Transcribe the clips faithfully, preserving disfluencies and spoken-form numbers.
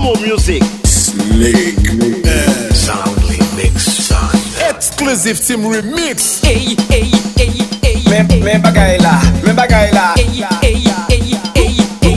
more music. Slick. Uh, Soundly mixed son. Exclusive team remix. Hey, hey, hey, hey. Me, me bagay la, me bagay la. Hey, hey, hey, hey, hey.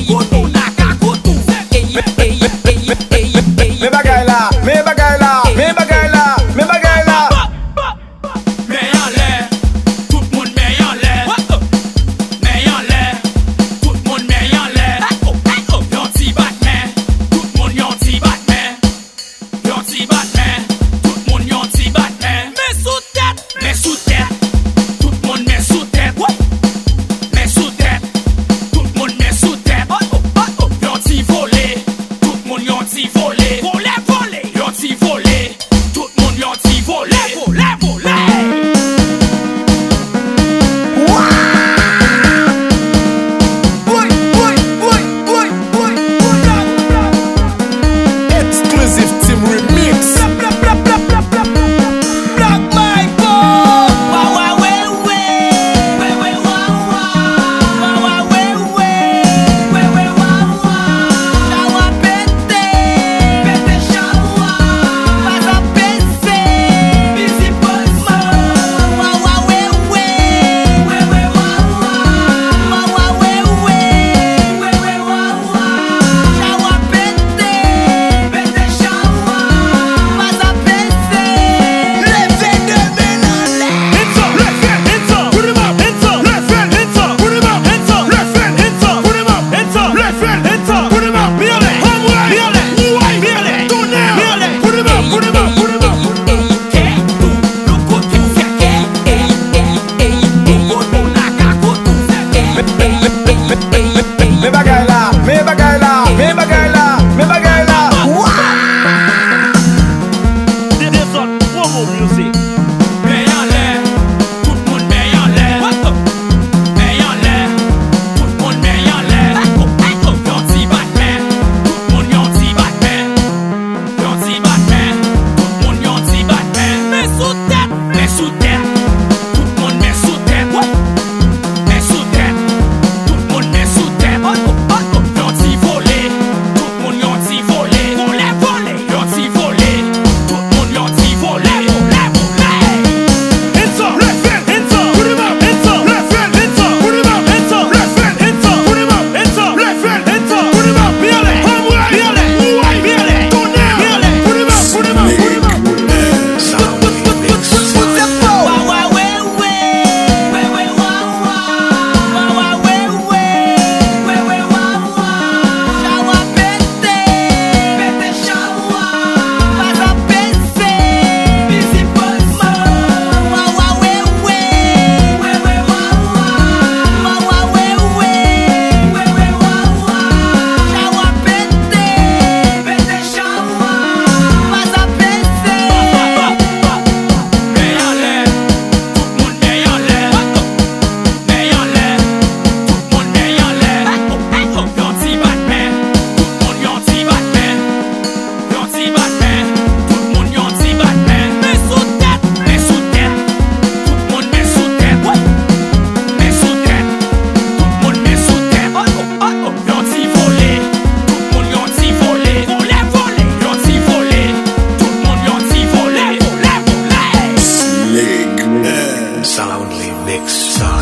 Me bagay la, me bagay la, me bagay la, me bagay la. Mets en l'air, tout le monde met en l'air. Mets en l'air, tout le monde met en l'air. Yon ti Batman, tout le monde yon ti Batman. Yon ti Batman, tout le monde yon ti Batman. Mets sous tête, mets sous tête, tout le monde met sous tête. Mets sous tête, tout le monde met sous tête. Yon ti volé, tout le monde yon ti volé. Volé, volé, yon ti volé, tout le monde yon ti volé. Volé, volé. Exclusive team remix. Me bagay la, me bagay la, me bagay la, me bagay la. This one, one more music. Mets en l'air, tout le monde met en l'air. Mets en l'air, tout le monde met en l'air. Yon ti Batman, tout le monde yon ti Batman. Yon ti Batman, tout le monde yon ti Batman. Mets sous tête, mets sous tête, tout le monde met sous tête. Mets sous tête, tout le monde met sous tête. Yon ti volé, tout le monde yon ti volé. Volé, volé, yon ti volé, tout le monde yon ti volé. Volé, volé. Hands up, left hand, hands up, put him up, hands up, left hand, hands up, put him up, hands up, left hand, hands up, put him up, hands up, left hand, hands up, put him up, viole, homeway, viole, ouai, viole, go now, viole, put him up, put him up, put him up. Soundly mixed son. Mets en l'air, tout le monde met en l'air. Mets en l'air, tout le monde met en l'air. Yon ti Batman, tout le monde yon ti Batman. Yon ti Batman, tout le monde yon ti Batman. Mets sous tête, mets sous tête, tout le monde met sous tête. Mets sous tête, tout le monde met sous tête. Yon ti volé, tout le monde yon ti volé. Volé, volé, yon ti volé, tout le monde yon ti volé. Volé, volé. Slick. Soundly mixed son.